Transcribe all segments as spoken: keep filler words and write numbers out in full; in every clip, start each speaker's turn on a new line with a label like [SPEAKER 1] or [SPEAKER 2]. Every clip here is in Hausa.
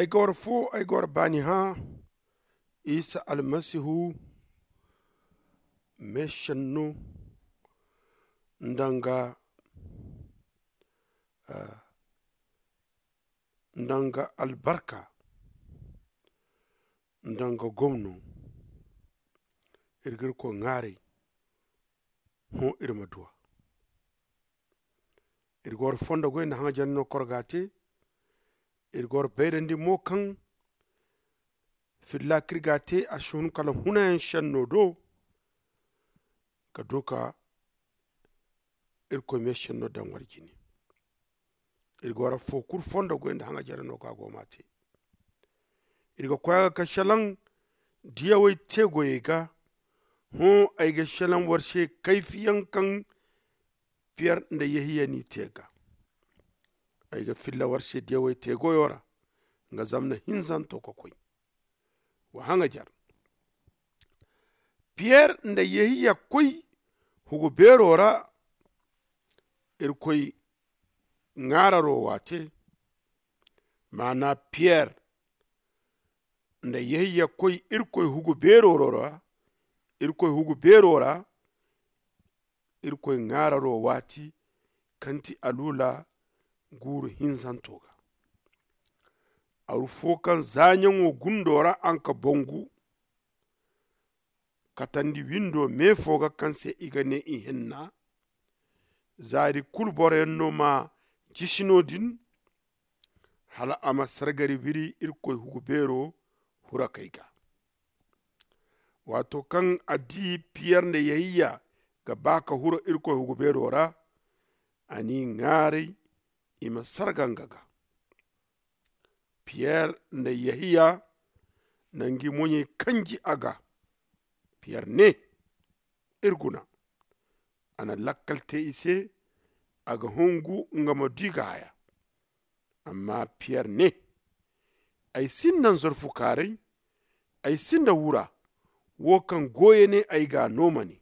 [SPEAKER 1] ay gor fo ay gor bani ha isa almasihu meshanno ndanga uh, ndanga albarka ndanga gomno irgir ko ngari ho irma duwa irgor fonda go na hanga janno korgate irgor beyrandi mo kan filla kirgate ashun kala hunayen shanno do ka doka irko me shanno dan warjini irgor fo kur fonda go na hanga janno ka go mate irgo kwa ka shalan diyawai tegoye ga ho aiga shalan warshe kaifiyan kan fiyar da yahiya ni tega aiga filla warshe diyawai tegoyora nga zamna hinzan to kokoi wa hanga jar Pierre nda yahiya koi hugo berora irkoi ngararo wate mana Pierre nda yahiya koi irkoi hugo berorora irkoi hugo berora irkoi ngararo wati kanti alula guru hinzantoga aru fokan zanyango gundora anka bongu katandi windo me foga kanse igane ihenna zari kulbore no ma jishinodin hala ama sargari biri irkoi hugo bero hura kaiga wato kan adi Pierre ne yahiya ga baka hura irko hugo berora ani ngari ima sargangaga Pierre ne yahiya nangi monye kanji aga Pierre ne irguna ana lakkalte ise aga hongu ngama diga haya amma Pierre ne ay sinnan zorfu kare ay sinda wura wokan goye ne ay ga nomani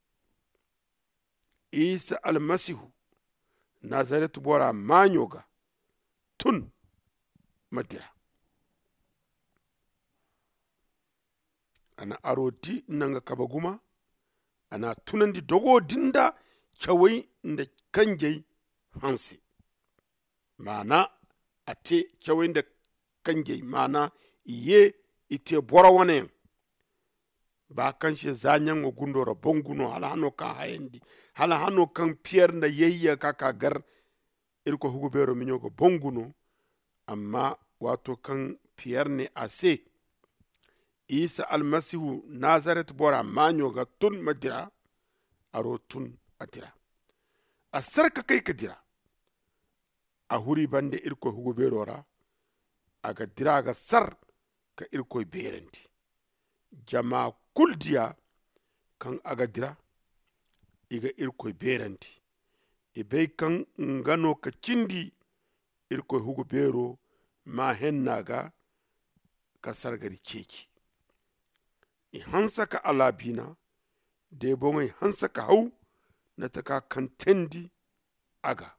[SPEAKER 1] isa almasihu nazaret bora manyoga tun madira ana aroti nanga kabaguma ana tunandi dogo dinda kyawai nda kanjai hansi mana ate kyawai nda kanjai mana iye ite bora wane ba kan shi zanyan wa gundora bonguno hala hano kan hayendi hala hano kan Pierre na yayya kaka gar irko hugo bero minyogo bonguno amma wato kan Pierre ne ase isa almasihu nazaret bora manyo ga tun madira aro tun atira a sarka kai ka dira a huri bande irko hugo bero ra aga dira ga sar ka irko berenti jama kuldiya kan aga dira iga irko berenti ibe kan ngano ka cindi irko hugo bero ma hennaga ka sargari ceki i hansa ka alabina de bongai hansa ka hau na taka kantendi aga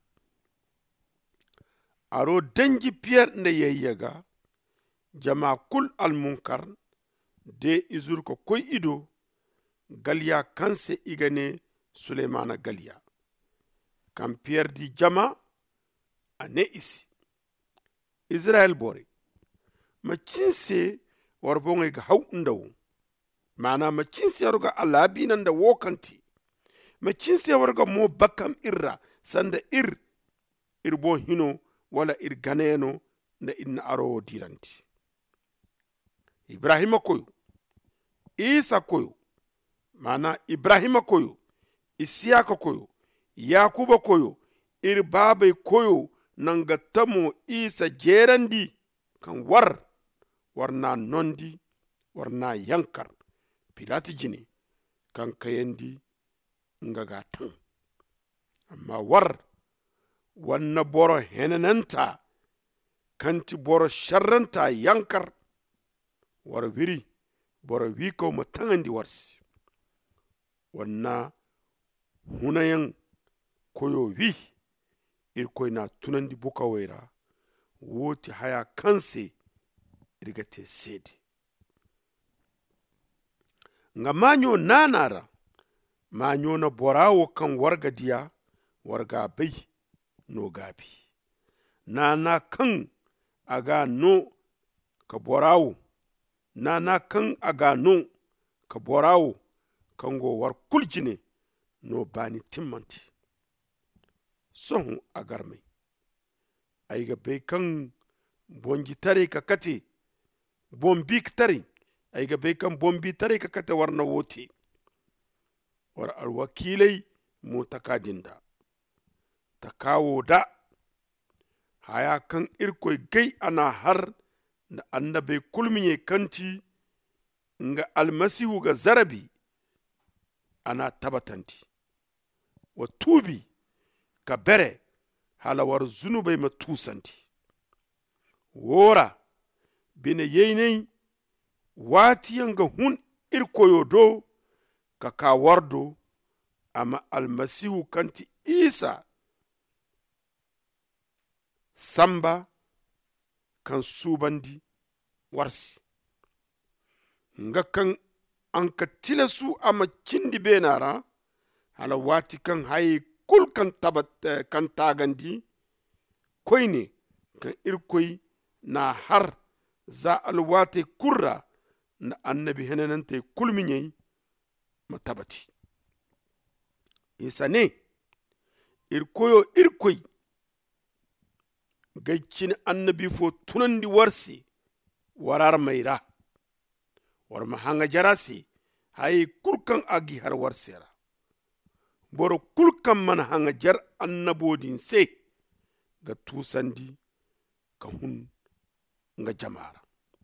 [SPEAKER 1] aro dangi Pierre na yayyaga jama kul almunkar de izur ko koy ido galya kanse igane Suleimana galya kan Pierre di jama ane isi Israel bore ma cinse warbonga ga hau ndaw mana ma cinse warga alabi nan da wokanti ma cinse warga mo bakam irra sanda ir irbo hino wala ir ganeno na inna aro diranti Ibrahima koyo Isa koyo mana Ibrahima koyo Isiyaka koyo Yakuba koyo ir babai koyo nanga tamo Isa jerandi kan war warna nondi warna yankar pilati jini kan kayendi ngaga tan amma war wanna boro henananta kanti boro sharranta yankar war wiri boro wiko mo tangandi warsi wanna hunayan koyo wi irkoy na tunandi buka wera woti haya kanse irga te sedi nga manyo nanara manyo na borawo kan warga diya warga bai no gabi nana kan aga no ka borawo nana kan aga no ka borawo kan go war kuljine no bani timmanti sohu agarmai aiga bai kan bonji tare ka kate bombi tare aiga bai kan bombi tare ka kate warna wote war alwakilai mu takadinda ta kawo da haya kan irkoi gai ana har da annabai kulmiye kanti nga almasihu ga zarabi ana tabatanti wa tubi ka bere halawar zunubai matusanti wora bine yeynei watiyanga hun irkoyo do ka kawardo ama almasihu kanti isa samba kan subandi warsi nga kan an ka tilasu ama kindi benara hala wati kan haye kul kan tabat kan tagandi koyne kan irkoy na har za alwate kurra na annabi henanante kulminyai matabati isa ne irkoyo irkoy gaicin annabi fo tunandi warsi warar maira war mahanga jarasi hay kurkan agi har warsera boro kulkan man hanga jar annabodin se ga tusandi ka hun nga jamara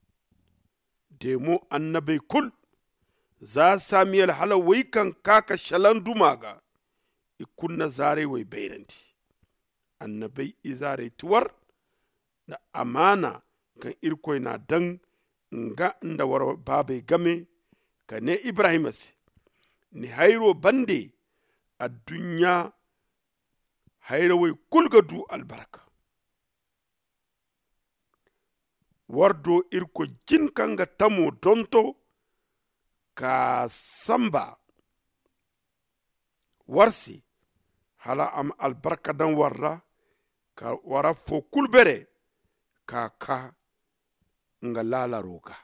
[SPEAKER 1] demo annabai kul za samiyal hala wai kan kaka shalan dumaga ikunna zare wai bairanti annabai izare tuwar da amana kan irkoi na dan nga nda war babai game ka ne ibrahimas ni hairo bande a dunya hairo wai kulga du albarka wardo irko jin kanga tamo donto ka samba warsi hala am albarka dan warra ka wara fo kulbere ka ka nga lala roga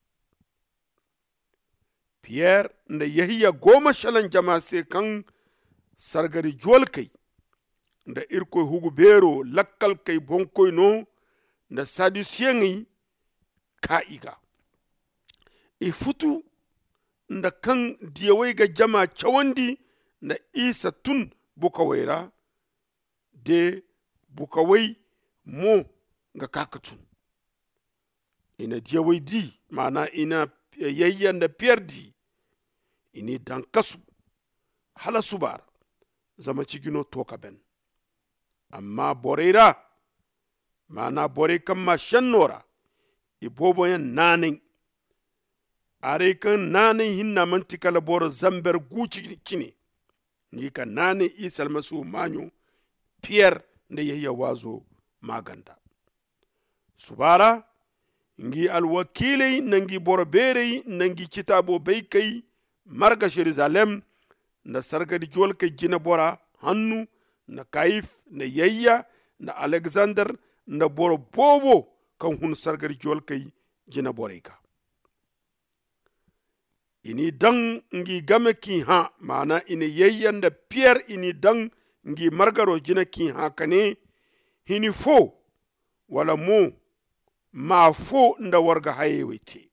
[SPEAKER 1] Pierre nda yahiya goma shalan jama se kan sargari jol kai nda irko hugu bero lakkal kai bonkoy no nda sadusiyengi ka iga i futu nda kan diyawai ga jama cawandi na isa tun bukawera de bukawai mo ga kakatun ina diyawai di mana ina yayyan da perdi ini dan kasu hala subar zama cigino toka ben amma boreira mana bore kan ma shannora ibobo yan nanin are kan nanin hinna mantikala boro zamber guci kine ni kan nanin isal masu manyo pierre da yayya wazo maganda subara ngi alwakilai nangi boro berei nangi kitabo bai kai marga jerusalem na sargadi jol kai jina bora hannu na kaif na yayya na alexander na boro bobo kan hun sargadi jol kai jina bora ka ini dan ngi game ki ha mana ini yayya da pierre ini dan ngi margaro jina ki ha kane hini fo wala mo ma fo nda warga hayewete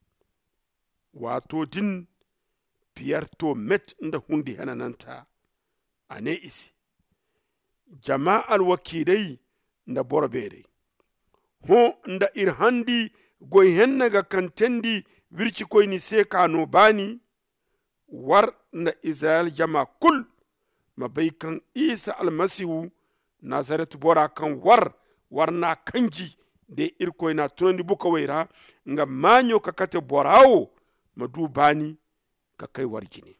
[SPEAKER 1] wato din Pierre to met nda hundi hanananta ane isi jama'al wakilai nda borbere ho nda irhandi goy hennaga kantendi wirci koy ni sekano bani war nda Israel jama kul mabai kan Isa almasihu Nazaret bora kan war warna kanji de irkoy na tunandi buka waira nga manyo kakate borawo madu bani ka kai warjini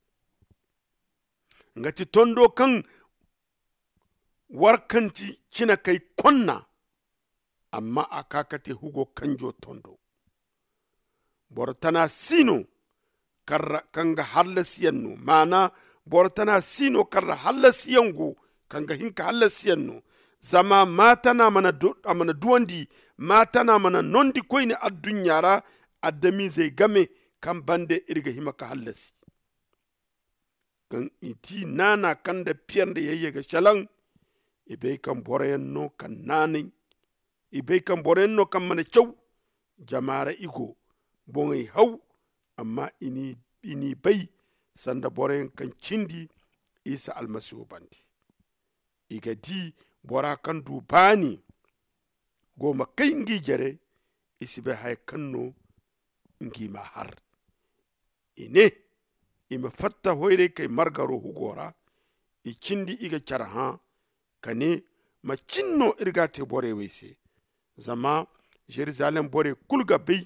[SPEAKER 1] ngati tondo kan warkanti kina kai konna amma a kakate hugo kanjo tondo bortana sino karra kanga hallasiyanno mana bortana sino karra hallasiyango kanga hinka hallasiyanno zama matana mana do amana duwandi matana mana nondi koyne addunyara addami zai game kan bande irga himaka hallasi kan iti nana kanda piyande yayega shalang ibe kan borenno kan nani ibe kan borenno kan mana chaw jamara igo bongai haw amma ini ini bay sanda boren kan cindi isa almasihu bandi iga di bora kan du bani goma kai ngi jere isibe hay kanno ngi ma har ine ima fatta hoyre kay margaro hugora i cindi iga charaha kane ma cinno irgate bore wese zama Jerusalem bore kulga bay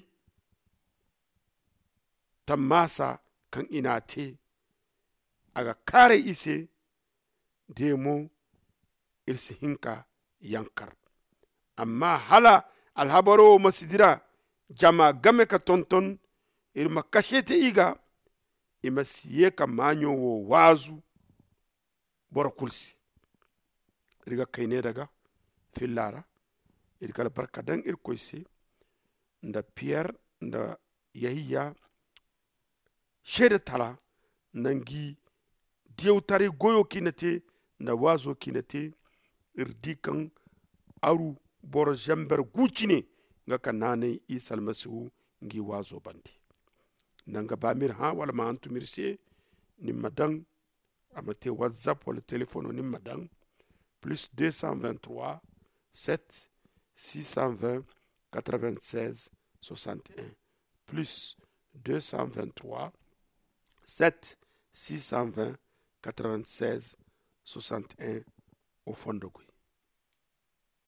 [SPEAKER 1] tamasa kan inate aga kare ise demo irsi hinka yankar amma hala alhabaro masidira jama game ka tonton irma kashete iga ima siye ka manyo wo wazu bora kulsi irga kayne daga fillara irga barkadan irkoise nda Pierre nda Yahiya shede tala nangi diewtari goyo kinete na wazo kinete irdikan aru boro jamber gucine nga kanane isal masihu ngi wazo bandi nanga bamir ha wala ma antu mirse ni madang amate whatsapp wala telephone ni madang plus deux cent vingt-trois sept six cent vingt quatre-vingt-seize soixante et un plus deux cent vingt-trois sept six cent vingt quatre-vingt-seize soixante et un au fond de Gouy.